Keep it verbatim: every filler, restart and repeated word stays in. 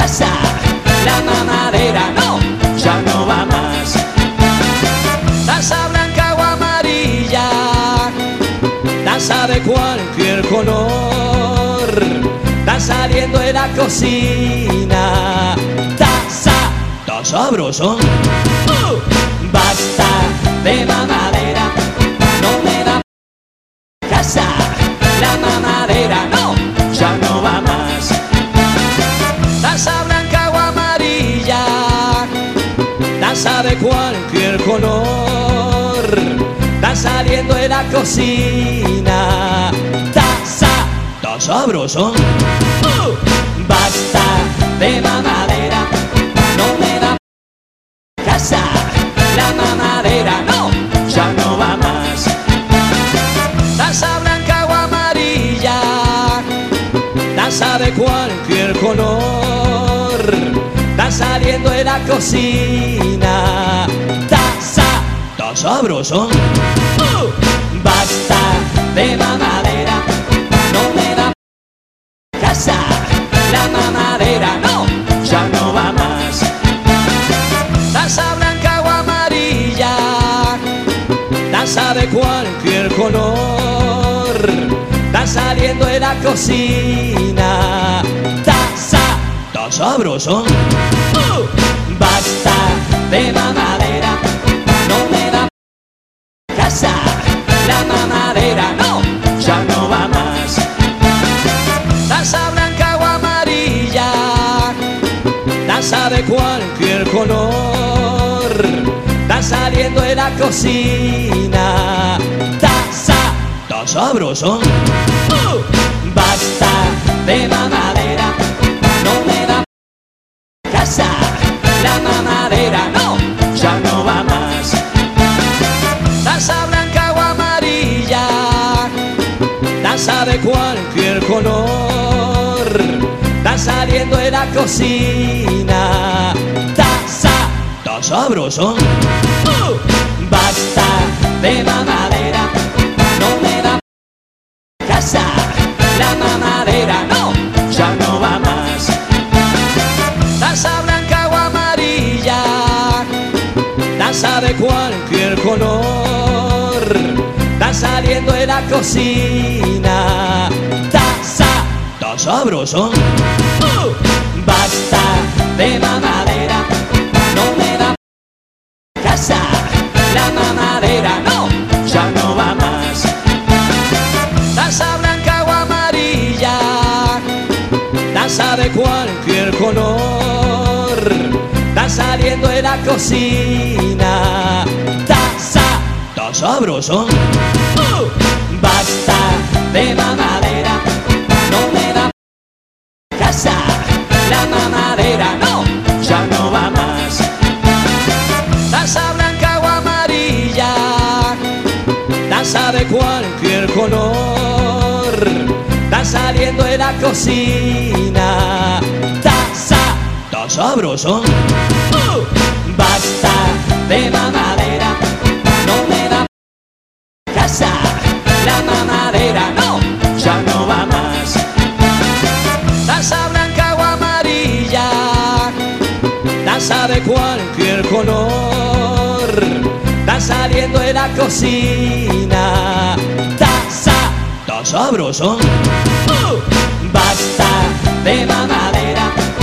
casa. La mamadera no, ya no va más. Taza blanca o amarilla, taza de cualquier color, está saliendo de la cocina. Taza, está sabroso. Uh, basta de mamadera, no me da casa. La mamadera no, ya no va más. Taza blanca o amarilla, taza de cualquier color, está saliendo de la cocina. Taza, está sabroso. Uh, basta de mamadera, no me da casa. La mamadera no, ya no va más. Taza blanca o amarilla, taza de cualquier color, está saliendo de la cocina. Taza, está sabroso. Uh, basta de mamadera, no me da casa. La mamadera no, ya no va más. Taza blanca o amarilla, taza de cualquier color, está saliendo de la cocina. Taza, está sabroso. Uh, basta de mamadera, no me da casa. La mamadera no, ya no va más. Taza blanca o amarilla, taza de cualquier color, está saliendo de la cocina. Taza, está sabroso. Uh, basta de mamadera, no me da casa. La mamadera no, ya no va más. Taza blanca o amarilla, taza de cualquier color, está saliendo de la cocina. Taza, está sabroso. Uh, basta de mamadera, no me da casa. La mamadera no, ya no va más. Taza blanca o amarilla, taza de cualquier color, está saliendo de la cocina. Taza, está sabroso. Uh, basta de mamadera, no me da casa. La mamadera no, ya no va más. Taza blanca o amarilla, taza de cualquier color, está saliendo de la cocina. Taza, está sabroso. Uh, basta de mamadera, no me da casa. La mamadera no, ya no va más. Taza blanca o amarilla, taza de cualquier color, está saliendo de la cocina. Taza, está sabroso. Uh, basta de mamadera, no me da casa. La mamadera no, ya no va más. Taza blanca o amarilla, taza de cualquier color, está saliendo de la cocina. Taza, está sabroso. Uh, basta de mamadera,